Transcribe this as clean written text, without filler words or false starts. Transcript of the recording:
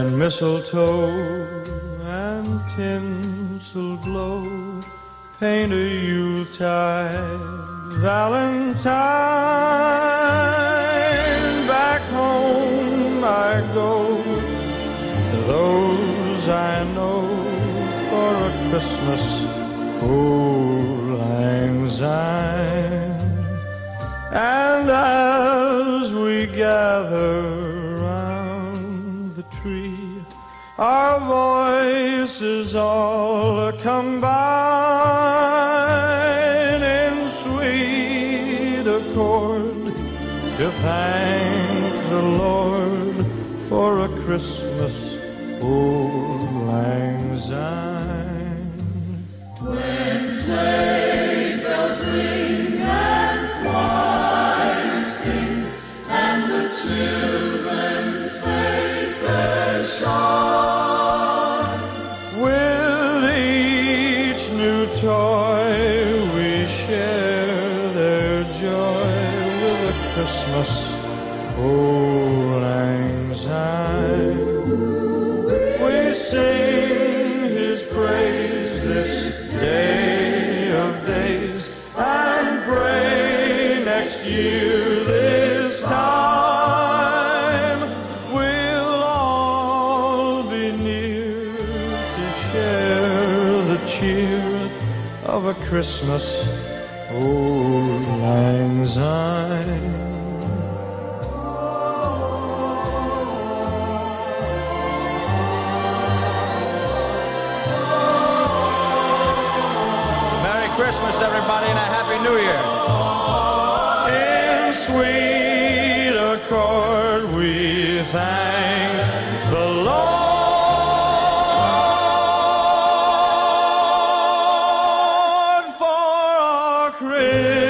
and mistletoe and tinsel glow paint a Yuletide Valentine. Back home I go to those I know for a Christmas old lang syne. And as we gather round the tree, our voices all combine in sweet accord to thank the Lord for a Christmas old lang syne. When sleigh bells ring and choirs sing, and the children's faces shine, with each new toy we share their joy with a Christmas old lang syne. We sing his praise this day of days and pray next year this time we'll all be near to share the cheer of a Christmas old lang syne. Christmas, everybody, and a Happy New Year. In sweet accord we thank the Lord for our Christmas.